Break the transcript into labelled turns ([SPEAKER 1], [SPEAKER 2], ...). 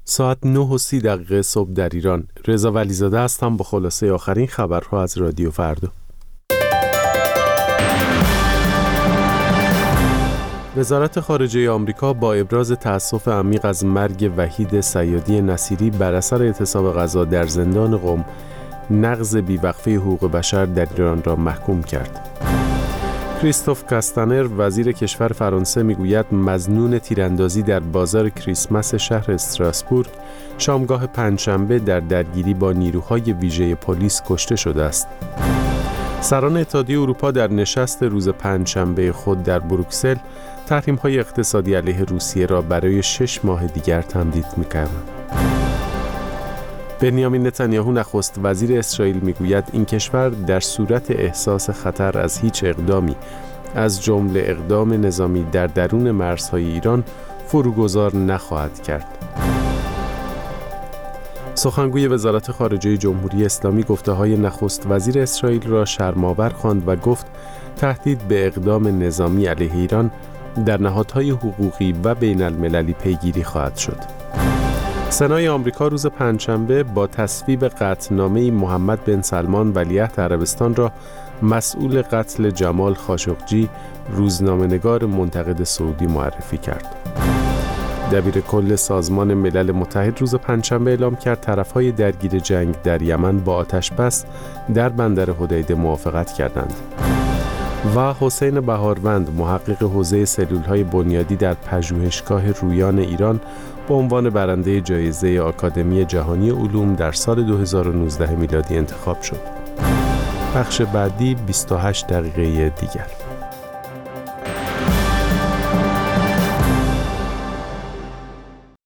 [SPEAKER 1] ساعت 9:30 صبح در ایران. رضا ولیزاده هستم با خلاصه آخرین خبرها از رادیو فردا. وزارت خارجه آمریکا با ابراز تأسف عمیق از مرگ وحید صیادی نصیری بر اثر اعتصاب غذا در زندان قم، نقض بیوقفه حقوق بشر در ایران را محکوم کرد. کریستوف کاستانر وزیر کشور فرانسه میگوید مظنون تیراندازی در بازار کریسمس شهر استراسبورگ شامگاه پنجشنبه در درگیری با نیروهای ویژه پلیس کشته شده است. سران اتحادیه اروپا در نشست روز پنجشنبه خود در بروکسل تحریم‌های اقتصادی علیه روسیه را برای 6 ماه دیگر تمدید می‌کنند. بنیامین نتانیاهو نخست وزیر اسرائیل میگوید این کشور در صورت احساس خطر از هیچ اقدامی از جمله اقدام نظامی در درون مرزهای ایران فروگذار نخواهد کرد. سخنگوی وزارت خارجه جمهوری اسلامی گفته‌های نخست وزیر اسرائیل را شرم‌آور خواند و گفت تهدید به اقدام نظامی علیه ایران در نهادهای حقوقی و بین المللی پیگیری خواهد شد. سنای آمریکا روز پنجشنبه با تصویب قطعنامه‌ای محمد بن سلمان ولیعهد عربستان را مسئول قتل جمال خاشقجی، روزنامه‌نگار منتقد سعودی، معرفی کرد. دبیر کل سازمان ملل متحد روز پنجشنبه اعلام کرد طرف‌های درگیر جنگ در یمن با آتش‌بس در بندر حدیده موافقت کردند. و حسین بهاروند محقق حوزه سلول‌های بنیادی در پژوهشگاه رویان ایران به عنوان برنده جایزه آکادمی جهانی علوم در سال 2019 میلادی انتخاب شد. بخش بعدی 28 دقیقه دیگر.